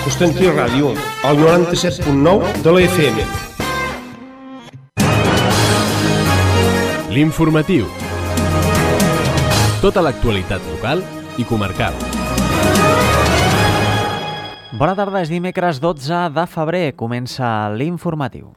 Constantí Ràdio, al 97.9 de la FM. L'informatiu. Tota l'actualitat local i comarcal. Bona tarda, és dimecres 12 de febrer. Comença l'informatiu.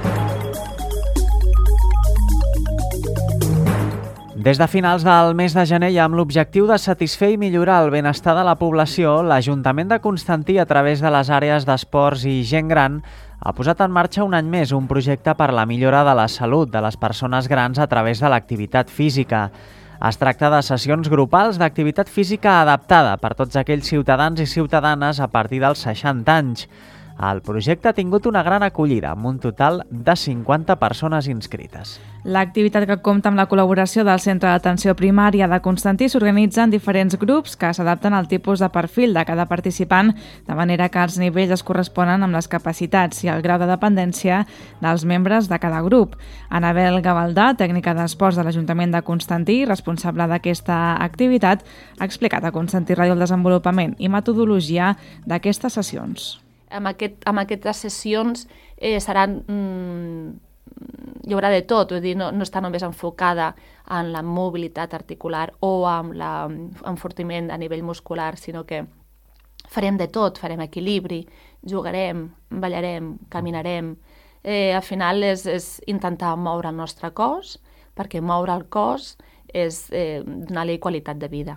Des de finals del mes de gener i amb l'objectiu de satisfer i millorar el benestar de la població, l'Ajuntament de Constantí, a través de les àrees d'esports i gent gran, ha posat en marxa un any més un projecte per la millora de la salut de les persones grans a través de l'activitat física. Es tracta de sessions grupals d'activitat física adaptada per tots aquells ciutadans i ciutadanes a partir dels 60 anys. El projecte ha tingut una gran acollida, amb un total de 50 persones inscrites. L'activitat, que compta amb la col·laboració del Centre d'Atenció Primària de Constantí, s'organitza en diferents grups que s'adapten al tipus de perfil de cada participant, de manera que els nivells es corresponen amb les capacitats i el grau de dependència dels membres de cada grup. Anabel Gavaldà, tècnica d'esports de l'Ajuntament de Constantí, responsable d'aquesta activitat, ha explicat a Constantí Ràdio el desenvolupament i metodologia d'aquestes sessions. Amb aquestes sessions seran... hi haurà de tot, vull dir, no està només enfocada en la mobilitat articular o en l'enfortiment a nivell muscular, sinó que farem de tot, farem equilibri, jugarem, ballarem, caminarem. Al final és intentar moure el nostre cos, perquè moure el cos és donar-li qualitat de vida.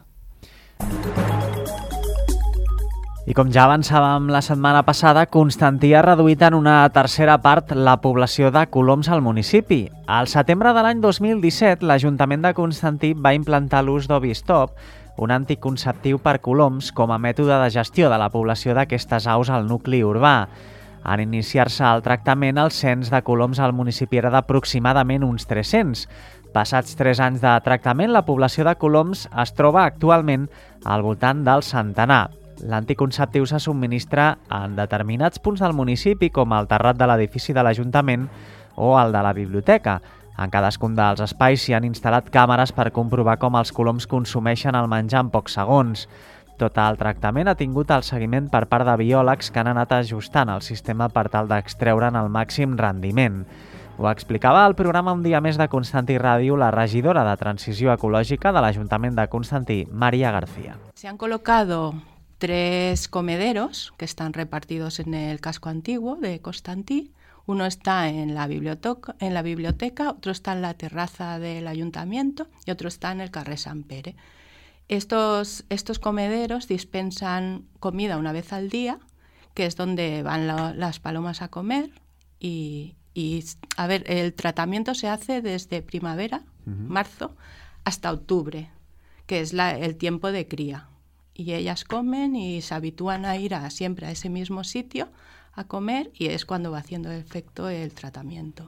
I com ja avançàvem la setmana passada, Constantí ha reduït en una tercera part la població de coloms al municipi. Al setembre de l'any 2017, l'Ajuntament de Constantí va implantar l'ús d'Ovistop, un anticonceptiu per coloms, com a mètode de gestió de la població d'aquestes aus al nucli urbà. En iniciar-se el tractament, el cens de coloms al municipi era d'aproximadament uns 300. Passats 3 anys de tractament, la població de coloms es troba actualment al voltant del centenar. L'anticonceptiu se subministra en determinats punts del municipi, com el terrat de l'edifici de l'Ajuntament o el de la biblioteca. En cadascun dels espais s'hi han instal·lat càmeres per comprovar com els coloms consumeixen el menjar en pocs segons. Tot el tractament ha tingut el seguiment per part de biòlegs que han anat ajustant el sistema per tal d'extreure'n el màxim rendiment. Ho explicava al programa Un dia més de Constantí Ràdio la regidora de Transició Ecològica de l'Ajuntament de Constantí, María García. Se han colocado 3 comederos que están repartidos en el casco antiguo de Constantí. Uno está en la biblioteca, otro está en la terraza del ayuntamiento y otro está en el carrer Sant Pere. Estos comederos dispensan comida una vez al día, que es donde van las palomas a comer. Y a ver, el tratamiento se hace desde primavera, marzo, hasta octubre, que es el tiempo de cría. Y ellas comen y se habitúan a ir siempre a ese mismo sitio a comer, y es cuando va haciendo efecto el tratamiento.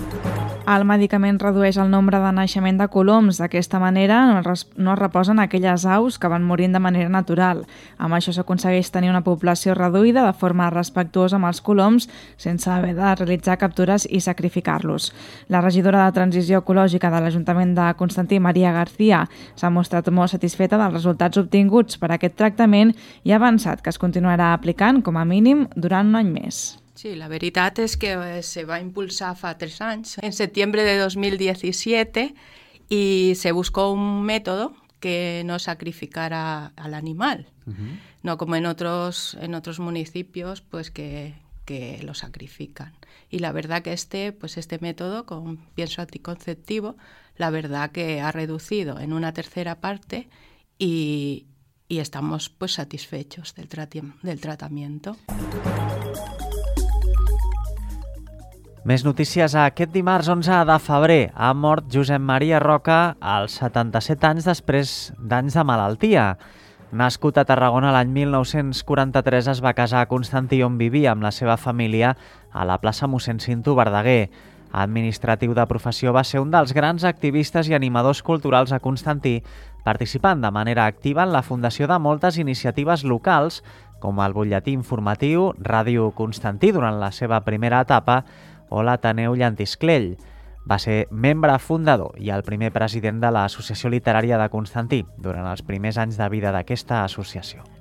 El medicament redueix el nombre de naixement de coloms. D'aquesta manera no es reposen aquelles aus que van morint de manera natural. Amb això s'aconsegueix tenir una població reduïda de forma respectuosa amb els coloms, sense haver de realitzar captures i sacrificar-los. La regidora de Transició Ecològica de l'Ajuntament de Constantí, María García, s'ha mostrat molt satisfeta dels resultats obtinguts per aquest tractament i ha avançat que es continuarà aplicant com a mínim durant un any més. Sí, la veritat és que se va impulsar fa 3 anys, en septiembre de 2017, y se buscó un método que no sacrificara al animal, no como en otros municipios pues que lo sacrifican. Y la verdad que este método con pienso anticonceptivo, la verdad que ha reducido en una tercera parte y estamos pues satisfechos del tratamiento. Més notícies. Aquest dimarts 11 de febrer ha mort Josep Maria Roca als 77 anys després d'anys de malaltia. Nascut a Tarragona l'any 1943, es va casar a Constantí, on vivia amb la seva família a la plaça Mossèn Cinto Verdaguer. Administratiu de professió, va ser un dels grans activistes i animadors culturals a Constantí, participant de manera activa en la fundació de moltes iniciatives locals, com el butlletí informatiu Ràdio Constantí durant la seva primera etapa, o l'Ateneu Llantisclell. Va ser membre fundador i el primer president de l'Associació Literària de Constantí durant els primers anys de vida d'aquesta associació.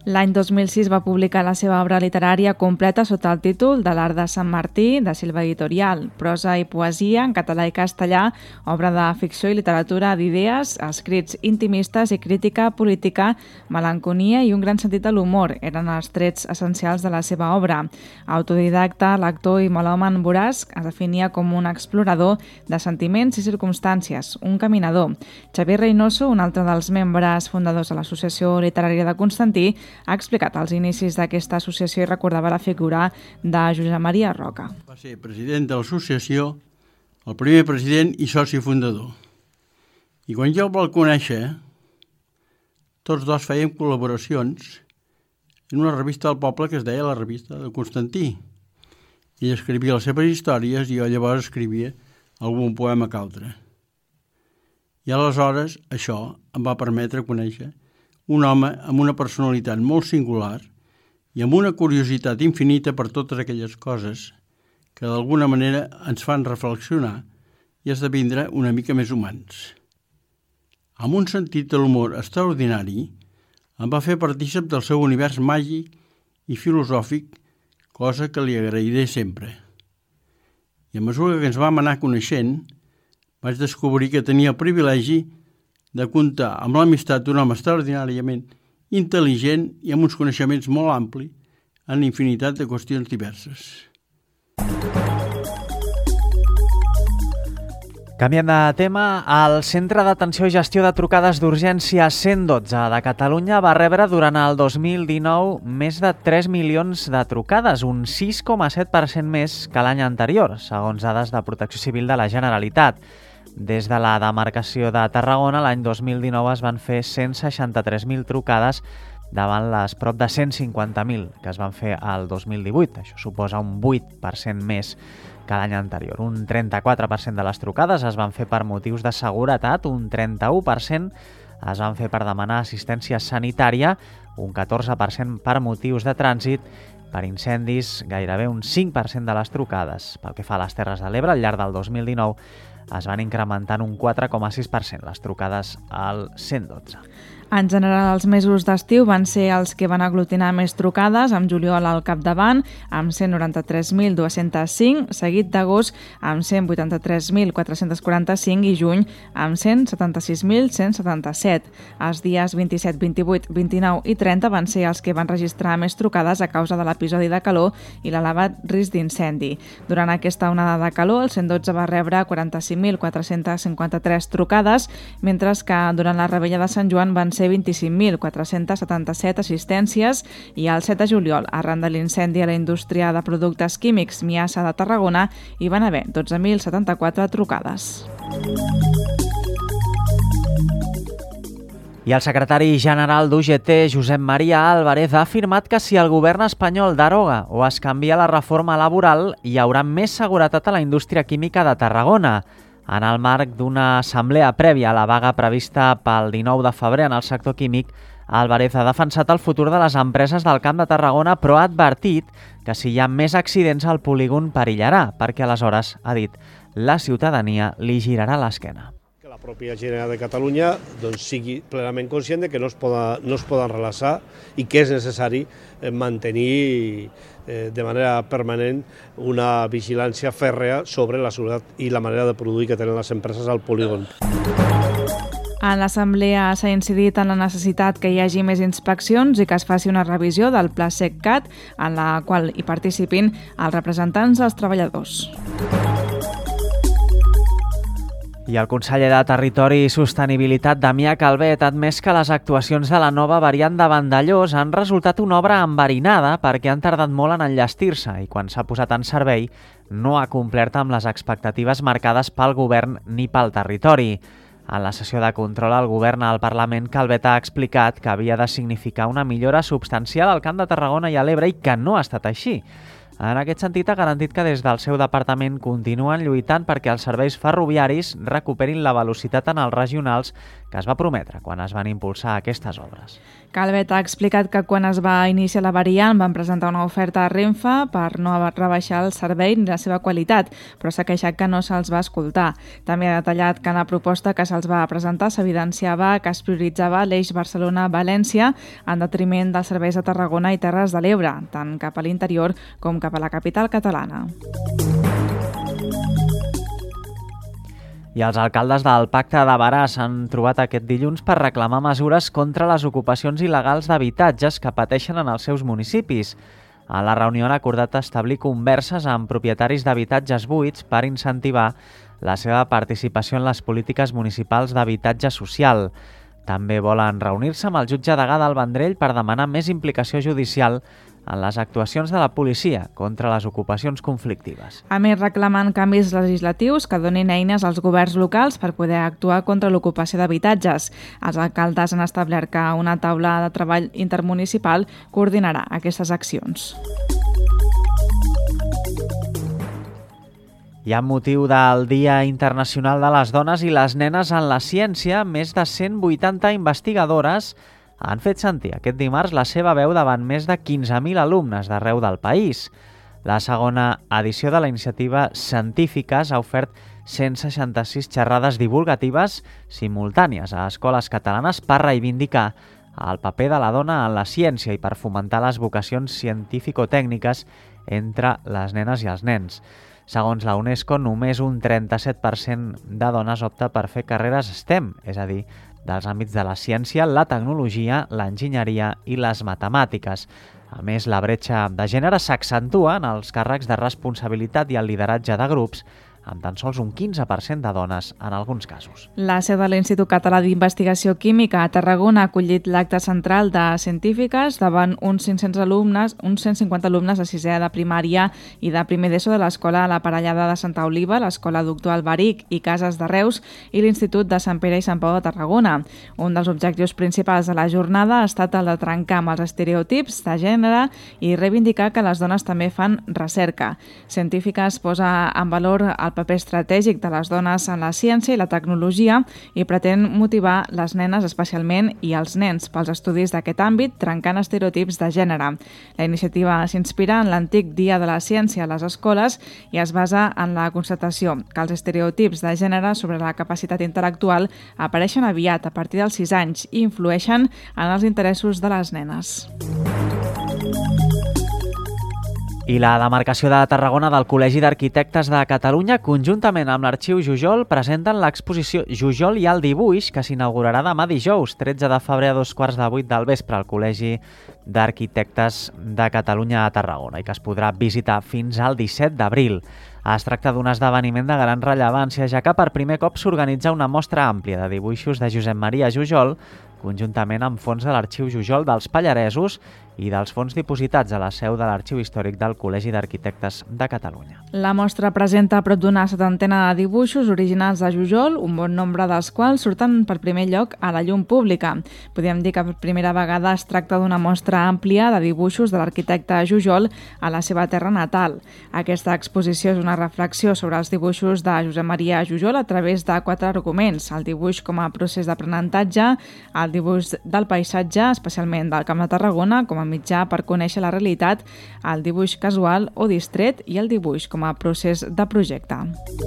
L'any 2006 va publicar la seva obra literària completa sota el títol de l'Art de Sant Martí, de Silva Editorial, prosa i poesia en català i castellà, obra de ficció i literatura d'idees, escrits intimistes i crítica política, melanconia i un gran sentit de l'humor eren els trets essencials de la seva obra. Autodidacta, lector i melòman voraç, es definia com un explorador de sentiments i circumstàncies, un caminador. Xavier Reynoso, un altre dels membres fundadors de l'Associació Literària de Constantí, ha explicat els inicis d'aquesta associació i recordava la figura de Josep Maria Roca. Va ser president de l'associació, el primer president i soci fundador. I quan jo el vaig conèixer, tots dos fèiem col·laboracions en una revista del poble que es deia la revista de Constantí. Ell escrivia les seves històries i jo llavors escrivia algun poema que altre. I aleshores això em va permetre conèixer un home amb una personalitat molt singular i amb una curiositat infinita per totes aquelles coses que d'alguna manera ens fan reflexionar i esdevindre una mica més humans. Amb un sentit de l'humor extraordinari, em va fer partícip del seu univers màgic i filosòfic, cosa que li agrairé sempre. I a mesura que ens vam anar coneixent, vaig descobrir que tenia el privilegi de comptar amb l'amistat d'un home extraordinàriament intel·ligent i amb uns coneixements molt amplis en infinitat de qüestions diverses. Canviant de tema, el Centre d'Atenció i Gestió de Trucades d'Urgència 112 de Catalunya va rebre durant el 2019 més de 3 milions de trucades, un 6,7% més que l'any anterior, segons dades de Protecció Civil de la Generalitat. Des de la demarcació de Tarragona, l'any 2019 es van fer 163.000 trucades davant les prop de 150.000 que es van fer al 2018. Això suposa un 8% més que l'any anterior. Un 34% de les trucades es van fer per motius de seguretat, un 31% es van fer per demanar assistència sanitària, un 14% per motius de trànsit, per incendis gairebé un 5% de les trucades. Pel que fa a les Terres de l'Ebre, al llarg del 2019 es van incrementant un 4,6% les trucades al 112. En general, els mesos d'estiu van ser els que van aglutinar més trucades, amb juliol al capdavant, amb 193.205, seguit d'agost amb 183.445 i juny amb 176.177. Els dies 27, 28, 29 i 30 van ser els que van registrar més trucades a causa de l'episodi de calor i l'elevat risc d'incendi. Durant aquesta onada de calor, el 112 va rebre 45.453 trucades, mentre que durant la rebella de Sant Joan van ser 25.477 assistències i el 7 de juliol, arran de l'incendi a la indústria de productes químics Miasa de Tarragona, hi van haver 12.074 trucades. I el secretari general d'UGT, Josep Maria Álvarez, ha afirmat que si el govern espanyol deroga o es canvia la reforma laboral, hi haurà més seguretat a la indústria química de Tarragona. En el marc d'una assemblea prèvia a la vaga prevista pel 19 de febrer en el sector químic, Álvarez ha defensat el futur de les empreses del Camp de Tarragona, però ha advertit que si hi ha més accidents el polígon perillarà, perquè aleshores, ha dit, la ciutadania li girarà l'esquena. Que la pròpia Generalitat de Catalunya sigui plenament conscient de que no es poden relaxar i que és necessari mantenir de manera permanent una vigilància fèrrea sobre la seguretat i la manera de produir que tenen les empreses al polígon. En l'assemblea s'ha incidit en la necessitat que hi hagi més inspeccions i que es faci una revisió del Pla SecCat, en la qual hi participin els representants dels treballadors. I el conseller de Territori i Sostenibilitat, Damià Calvet, ha admès que les actuacions de la nova variant de Vandellòs han resultat una obra enverinada perquè han tardat molt en enllestir-se i quan s'ha posat en servei no ha complert amb les expectatives marcades pel govern ni pel territori. En la sessió de control al govern al Parlament, Calvet ha explicat que havia de significar una millora substancial al Camp de Tarragona i a l'Ebre i que no ha estat així. En aquest sentit, ha garantit que des del seu departament continuen lluitant perquè els serveis ferroviaris recuperin la velocitat en els regionals que es va prometre quan es van impulsar aquestes obres. Calvet ha explicat que quan es va iniciar la variant van presentar una oferta a Renfe per no rebaixar el servei ni la seva qualitat, però s'ha queixat que no se'ls va escoltar. També ha detallat que en la proposta que se'ls va presentar s'evidenciava que es prioritzava l'eix Barcelona-València en detriment dels serveis a Tarragona i Terres de l'Ebre, tant cap a l'interior com cap a la capital catalana. I els alcaldes del Pacte de Berà s'han trobat aquest dilluns per reclamar mesures contra les ocupacions il·legals d'habitatges que pateixen en els seus municipis. A la reunió han acordat establir converses amb propietaris d'habitatges buits per incentivar la seva participació en les polítiques municipals d'habitatge social. També volen reunir-se amb el jutge Degà del Vendrell per demanar més implicació judicial en les actuacions de la policia contra les ocupacions conflictives. A més, reclamen canvis legislatius que donin eines als governs locals per poder actuar contra l'ocupació d'habitatges. Els alcaldes han establert que una taula de treball intermunicipal coordinarà aquestes accions. I amb motiu del Dia Internacional de les Dones i les Nenes en la Ciència, més de 180 investigadores han fet sentir aquest dimarts la seva veu davant més de 15.000 alumnes d'arreu del país. La segona edició de la iniciativa Científiques ha ofert 166 xerrades divulgatives simultànies a escoles catalanes per reivindicar el paper de la dona en la ciència i per fomentar les vocacions científico-tècniques entre les nenes i els nens. Segons la UNESCO, només un 37% de dones opta per fer carreres STEM, és a dir, dels àmbits de la ciència, la tecnologia, l'enginyeria i les matemàtiques. A més, la bretxa de gènere s'accentua en els càrrecs de responsabilitat i el lideratge de grups, amb tan sols un 15% de dones en alguns casos. La seu de l'Institut Català d'Investigació Química a Tarragona ha acollit l'acte central de Científiques davant uns 150 alumnes de sisè de primària i de primer d'ESO de l'Escola La Parellada de Santa Oliva, l'Escola Doctor Alberic i Cases de Reus i l'Institut de Sant Pere i Sant Pau de Tarragona. Un dels objectius principals de la jornada ha estat el de trencar amb els estereotips de gènere i reivindicar que les dones també fan recerca. Científiques posa en valor el paper estratègic de les dones en la ciència i la tecnologia i pretén motivar les nenes especialment i els nens pels estudis d'aquest àmbit, trencant estereotips de gènere. La iniciativa s'inspira en l'antic Dia de la Ciència a les escoles i es basa en la constatació que els estereotips de gènere sobre la capacitat intel·lectual apareixen aviat a partir dels 6 anys i influeixen en els interessos de les nenes. I la demarcació de Tarragona del Col·legi d'Arquitectes de Catalunya, conjuntament amb l'Arxiu Jujol, presenten l'exposició Jujol i el dibuix, que s'inaugurarà demà dijous, 13 de febrer a 7:15 del vespre al Col·legi d'Arquitectes de Catalunya a Tarragona i que es podrà visitar fins al 17 d'abril. Es tracta d'un esdeveniment de gran rellevància, ja que per primer cop s'organitza una mostra àmplia de dibuixos de Josep Maria Jujol, conjuntament amb fons de l'Arxiu Jujol dels Pallaresos i dels fons dipositats a la seu de l'Arxiu Històric del Col·legi d'Arquitectes de Catalunya. La mostra presenta prop d'una 70 de dibuixos originals de Jujol, un bon nombre dels quals surten per primer lloc a la llum pública. Podríem dir que per primera vegada es tracta d'una mostra àmplia de dibuixos de l'arquitecte Jujol a la seva terra natal. Aquesta exposició és una reflexió sobre els dibuixos de Josep Maria Jujol a través de 4 arguments: el dibuix com a procés d'aprenentatge, el dibuix del paisatge, especialment del Camp de Tarragona, com a mitjà per conèixer la realitat, el dibuix casual o distret i el dibuix com a procés de projecte.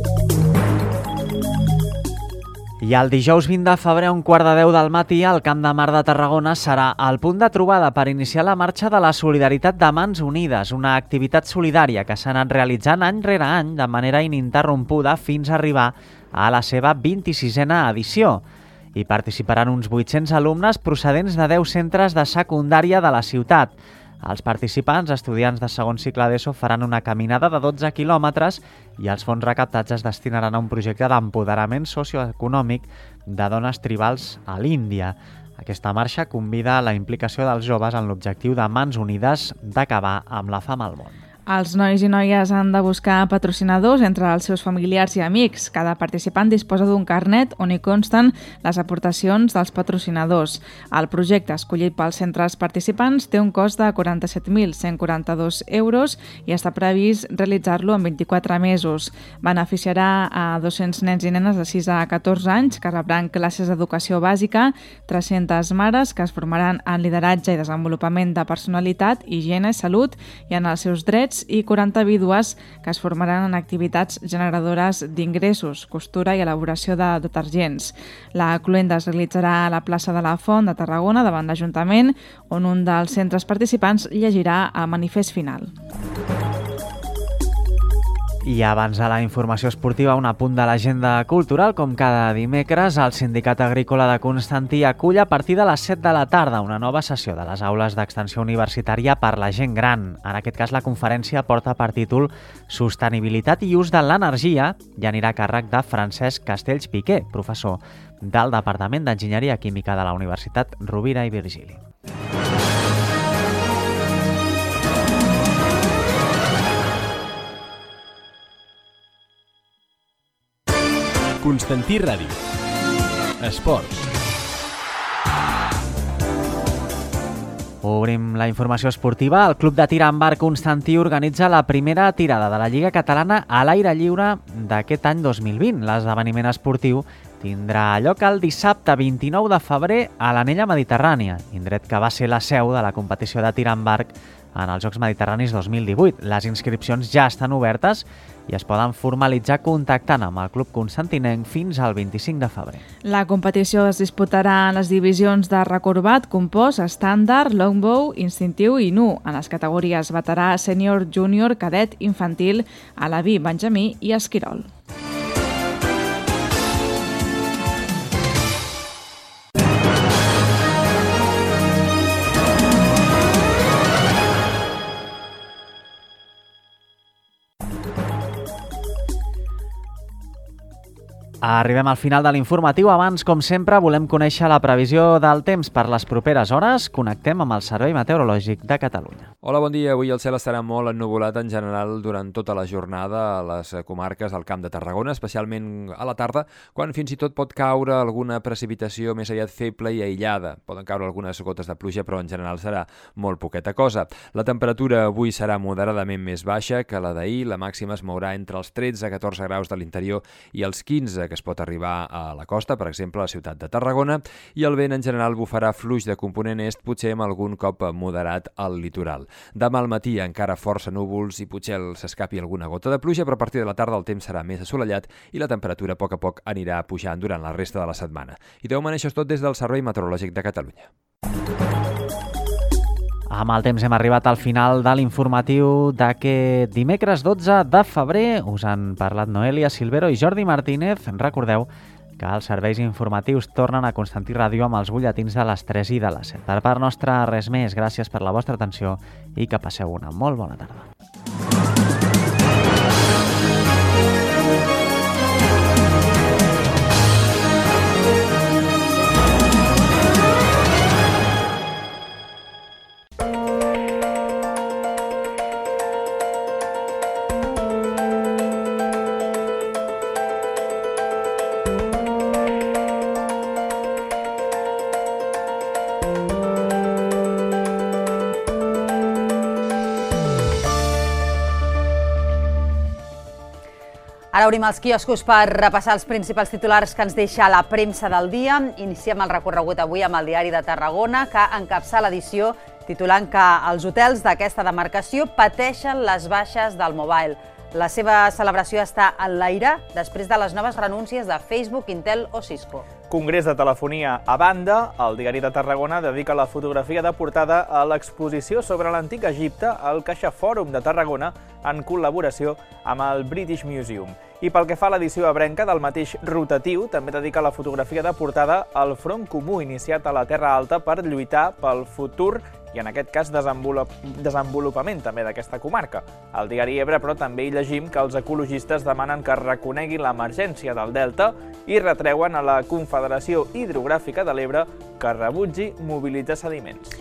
I el dijous 20 de febrer a 9:15 del matí, al Camp de Mar de Tarragona serà el punt de trobada per iniciar la marxa de la solidaritat de Mans Unides, una activitat solidària que s'ha anat realitzant any rere any de manera ininterrompuda fins a arribar a la seva 26a edició. Hi participaran uns 800 alumnes procedents de 10 centres de secundària de la ciutat. Els participants, estudiants de segon cicle d'ESO, faran una caminada de 12 quilòmetres i els fons recaptats es destinaran a un projecte d'empoderament socioeconòmic de dones tribals a l'Índia. Aquesta marxa convida a la implicació dels joves en l'objectiu de Mans Unides d'acabar amb la fam al món. Els nois i noies han de buscar patrocinadors entre els seus familiars i amics. Cada participant disposa d'un carnet on hi consten les aportacions dels patrocinadors. El projecte escollit pels centres participants té un cost de 47.142 euros i està previst realitzar-lo en 24 mesos. Beneficiarà a 200 nens i nenes de 6 a 14 anys que rebran classes d'educació bàsica, 300 mares que es formaran en lideratge i desenvolupament de personalitat, higiene, salut i en els seus drets, i 40 vídues que es formaran en activitats generadores d'ingressos, costura i elaboració de detergents. La cloenda es realitzarà a la plaça de la Font de Tarragona davant l'Ajuntament, on un dels centres participants llegirà el manifest final. I abans de la informació esportiva, un apunt de l'agenda cultural. Com cada dimecres, el Sindicat Agrícola de Constantí acull a partir de les 7 de la tarda una nova sessió de les aules d'extensió universitària per la gent gran. En aquest cas, la conferència porta per títol Sostenibilitat i ús de l'energia i anirà a càrrec de Francesc Castells Piqué, professor del Departament d'Enginyeria Química de la Universitat Rovira i Virgili. Constantí Ràdio. Esports. Obrim la informació esportiva. El Club de Tir amb Arc Constantí organitza la primera tirada de la Lliga Catalana a l'aire lliure d'aquest any 2020. L'esdeveniment esportiu tindrà lloc el dissabte 29 de febrer a l'Anella Mediterrània, indret que va ser la seu de la competició de tir amb arc en els Jocs Mediterranis 2018. Les inscripcions ja estan obertes i es poden formalitzar contactant amb el club constantinenc fins al 25 de febrer. La competició es disputarà en les divisions de recorbat, compost, estàndard, longbow, instintiu i nu, en les categories veterà, sènior, júnior, cadet, infantil, alaví, benjamí i esquirol. Arribem al final de l'informatiu. Abans, com sempre, volem conèixer la previsió del temps per les properes hores. Connectem amb el Servei Meteorològic de Catalunya. Hola, bon dia. Avui el cel estarà molt ennuvolat en general durant tota la jornada a les comarques del Camp de Tarragona, especialment a la tarda, quan fins i tot pot caure alguna precipitació més aviat feble i aïllada. Poden caure algunes gotes de pluja, però en general serà molt poqueta cosa. La temperatura avui serà moderadament més baixa que la d'ahir. La màxima es mourà entre els 13 a 14 graus de l'interior i els 15 que es pot arribar a la costa, per exemple a la ciutat de Tarragona, i el vent en general bufarà fluix de component est, potser amb algun cop moderat al litoral. Demà al matí encara força núvols i potser s'escapi alguna gota de pluja, però a partir de la tarda el temps serà més assolellat i la temperatura a poc anirà pujant durant la resta de la setmana. I de moment això és tot des del Servei Meteorològic de Catalunya. Amb el temps hem arribat al final de l'informatiu d'aquest dimecres 12 de febrer. Us han parlat Noelia Silvero i Jordi Martínez. Recordeu que els serveis informatius tornen a Constantí Ràdio amb els butlletins de les 3 i de les 7. Per part nostra, res més. Gràcies per la vostra atenció i que passeu una molt bona tarda. Ara obrim els quioscos per repassar els principals titulars que ens deixa la premsa del dia. Iniciem el recorregut avui amb el Diari de Tarragona, que encapça l'edició titulant que els hotels d'aquesta demarcació pateixen les baixes del mobile. La seva celebració està en l'aire després de les noves renúncies de Facebook, Intel o Cisco. Congrés de telefonia a banda, el Diari de Tarragona dedica la fotografia de portada a l'exposició sobre l'antic Egipte al Caixa Fòrum de Tarragona en col·laboració amb el British Museum. I pel que fa a l'edició ebrenca del mateix rotatiu, també dedica la fotografia de portada al Front Comú iniciat a la Terra Alta per lluitar pel futur i en aquest cas desenvolupament també d'aquesta comarca. Al Diari Ebre, però, també hi llegim que els ecologistes demanen que es reconegui l'emergència del Delta i retreuen a la Confederació Hidrogràfica de l'Ebre que rebutgi mobilitzar sediments.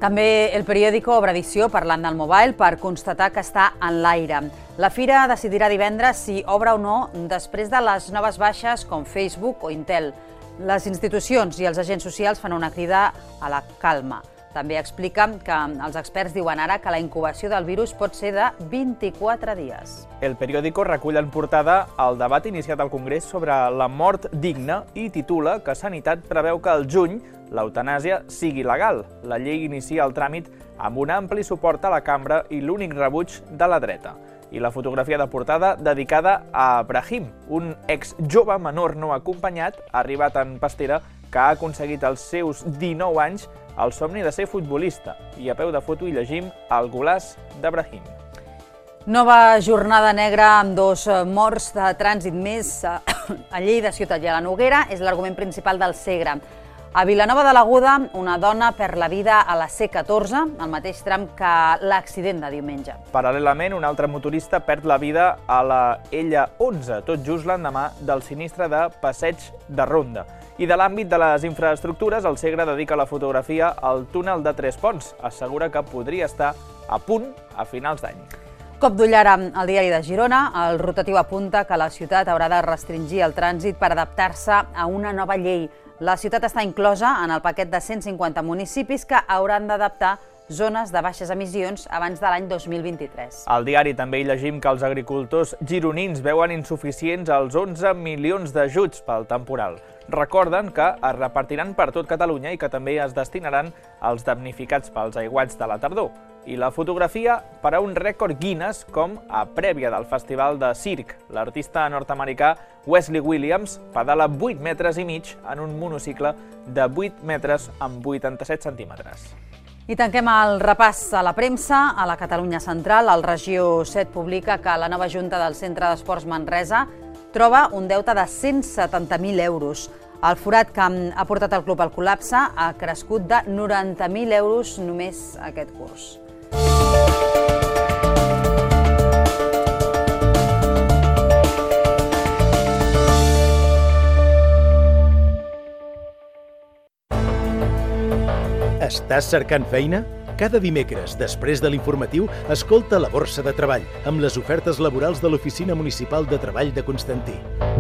També El Periódico obre edició parlant del Mobile per constatar que està en l'aire. La fira decidirà divendres si obre o no després de les noves baixes com Facebook o Intel. Les institucions i els agents socials fan una crida a la calma. També explica que els experts diuen ara que la incubació del virus pot ser de 24 dies. El Periódico recull en portada el debat iniciat al Congrés sobre la mort digna i titula que Sanitat preveu que al juny l'eutanàsia sigui legal. La llei inicia el tràmit amb un ampli suport a la cambra i l'únic rebuig de la dreta. I la fotografia de portada dedicada a Brahim, un ex-jove menor no acompanyat, arribat en pastera, que ha aconseguit als seus 19 anys el somni de ser futbolista. I a peu de foto hi llegim el golàs de Brahim. Nova jornada negra amb 2 morts de trànsit més a Lleida, Ciutat i a la Noguera és l'argument principal del Segre. A Vilanova de l'Aguda, una dona perd la vida a la C14, al mateix tram que l'accident de diumenge. Paral·lelament, un altre motorista perd la vida a la L11, tot just l'endemà del sinistre de Passeig de Ronda. I de l'àmbit de les infraestructures, el Segre dedica la fotografia al túnel de Tres Ponts. Assegura que podria estar a punt a finals d'any. Cop d'ull ara al diari de Girona, el rotatiu apunta que la ciutat haurà de restringir el trànsit per adaptar-se a una nova llei. La ciutat està inclosa en el paquet de 150 municipis que hauran d'adaptar zones de baixes emissions abans de l'any 2023. Al diari també hi llegim que els agricultors gironins veuen insuficients els 11 milions d'ajuts pel temporal. Recorden que es repartiran per tot Catalunya i que també es destinaran als damnificats pels aiguats de la tardor. I la fotografia per a un rècord Guinness com a prèvia del Festival de Circ. L'artista nord-americà Wesley Williams pedala 8 metres i mig en un monocicle de 8 metres amb 87 centímetres. I tanquem el repàs a la premsa. A la Catalunya Central, el Regió 7 publica que la nova Junta del Centre d'Esports Manresa troba un deute de 170.000 euros. El forat que ha portat el club al col·lapse ha crescut de 90.000 euros només aquest curs. Estàs cercant feina? Cada dimecres, després de l'informatiu, escolta La Borsa de Treball, amb les ofertes laborals de l'Oficina Municipal de Treball de Constantí.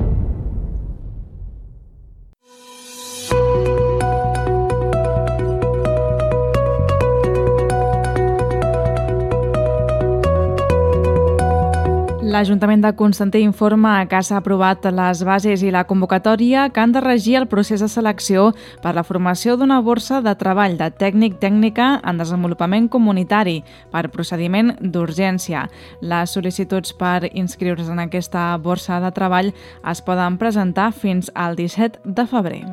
L'Ajuntament de Constantí informa que s'ha aprovat les bases i la convocatòria que han de regir el procés de selecció per la formació d'una borsa de treball de tècnic-tècnica en desenvolupament comunitari per procediment d'urgència. Les sol·licituds per inscriure's en aquesta borsa de treball es poden presentar fins al 17 de febrer.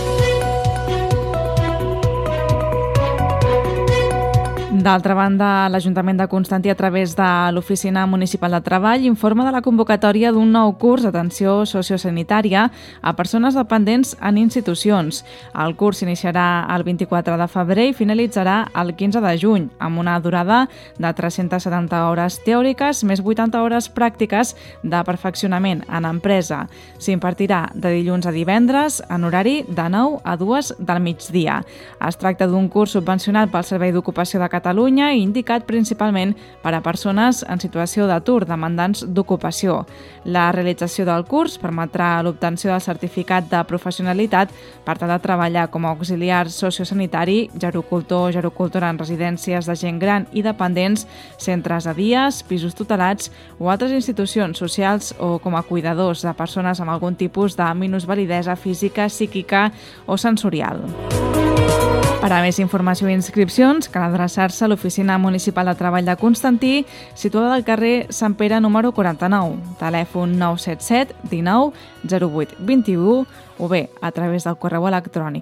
D'altra banda, l'Ajuntament de Constantí, a través de l'Oficina Municipal de Treball, informa de la convocatòria d'un nou curs d'atenció sociosanitària a persones dependents en institucions. El curs s'iniciarà el 24 de febrer i finalitzarà el 15 de juny, amb una durada de 370 hores teòriques més 80 hores pràctiques de perfeccionament en empresa. S'impartirà de dilluns a divendres en horari de 9 a 2 del migdia. Es tracta d'un curs subvencionat pel Servei d'Ocupació de Catalunya i indicat principalment per a persones en situació d'atur demandants d'ocupació. La realització del curs permetrà l'obtenció del certificat de professionalitat per tal de treballar com a auxiliar sociosanitari, gerocultor, gerocultora en residències de gent gran i dependents, centres de dies, pisos tutelats o altres institucions socials o com a cuidadors de persones amb algun tipus de minusvalidesa física, psíquica o sensorial. Per a més informació i inscripcions, cal adreçar-se a l'Oficina Municipal de Treball de Constantí, situada al carrer Sant Pere número 49, telèfon 977 19 08 21 o bé a través del correu electrònic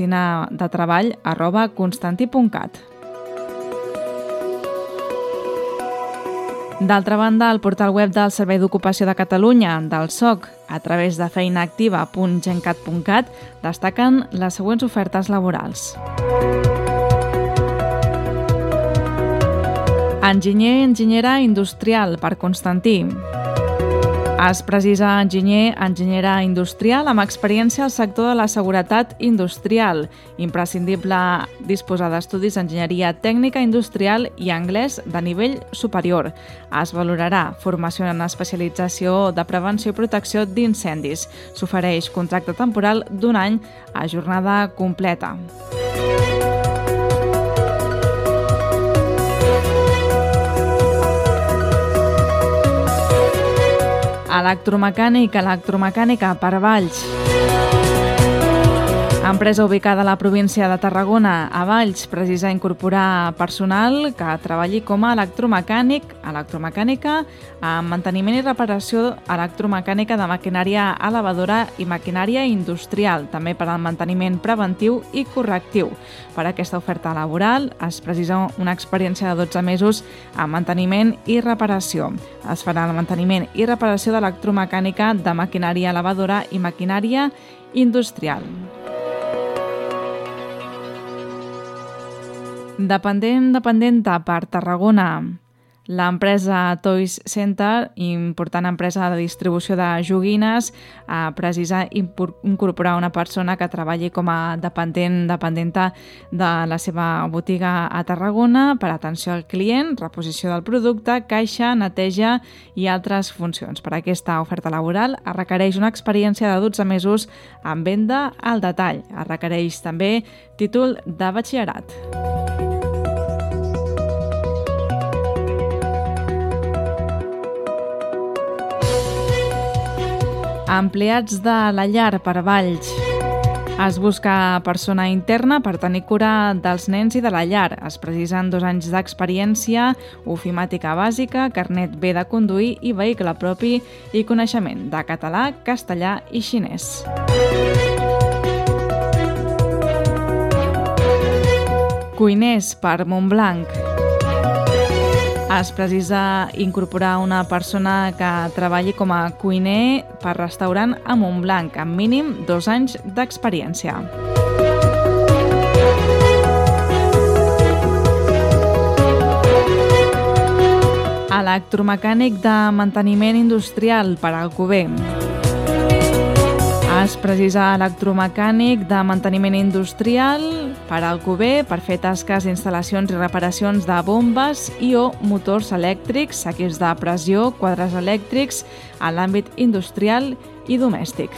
oficinadetreball@constantí.cat. D'altra banda, el portal web del Servei d'Ocupació de Catalunya, del SOC, a través de feinaactiva.gencat.cat, destaquen les següents ofertes laborals. Enginyer, enginyera industrial per Constantí. Es precisa enginyera industrial amb experiència al sector de la seguretat industrial. Imprescindible disposar d'estudis d'enginyeria tècnica industrial i anglès de nivell superior. Es valorarà formació en especialització de prevenció i protecció d'incendis. S'ofereix contracte temporal d'1 any a jornada completa. Electromecànica per Valls. Empresa ubicada a la província de Tarragona, a Valls, precisa incorporar personal que treballi com a electromecànica, amb manteniment i reparació electromecànica de maquinària elevadora i maquinària industrial, també per al manteniment preventiu i correctiu. Per a aquesta oferta laboral es precisa una experiència de 12 mesos en manteniment i reparació. Es farà el manteniment i reparació d'electromecànica de maquinària elevadora i maquinària industrial. Dependenta per Tarragona. L'empresa Toys Center, important empresa de distribució de joguines, precisa incorporar una persona que treballi com a dependenta de la seva botiga a Tarragona per atenció al client, reposició del producte, caixa, neteja i altres funcions. Per a aquesta oferta laboral es requereix una experiència de 12 mesos en venda al detall. Es requereix també títol de batxillerat. Empleats de la llar per Valls. Es busca persona interna per tenir cura dels nens i de la llar. Es precisen 2 anys d'experiència, ofimàtica bàsica, carnet B de conduir i vehicle propi i coneixement de català, castellà i xinès. Cuiners per Montblanc. Es precisa incorporar una persona que treballi com a cuiner per restaurant a Montblanc, amb mínim 2 anys d'experiència. Electromecànic de manteniment industrial per Alcover. Es precisa electromecànic de manteniment industrial per Alcover per fer tasques d'instal·lacions i reparacions de bombes i o motors elèctrics, equips de pressió, quadres elèctrics en l'àmbit industrial i domèstic.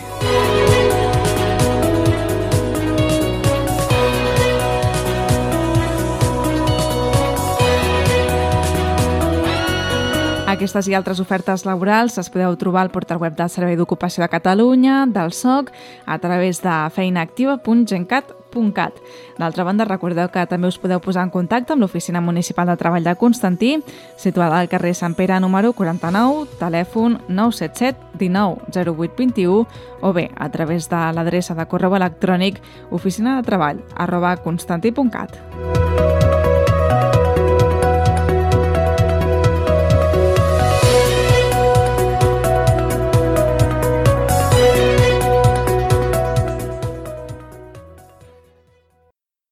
Aquestes i altres ofertes laborals les podeu trobar al portal web del Servei d'Ocupació de Catalunya, del SOC, a través de feinaactiva.gencat.cat. D'altra banda, recordeu que també us podeu posar en contacte amb l'Oficina Municipal de Treball de Constantí, situada al carrer Sant Pere número 49, telèfon 977 19 08 21, o bé a través de l'adreça de correu electrònic oficinadetreball@constantí.cat.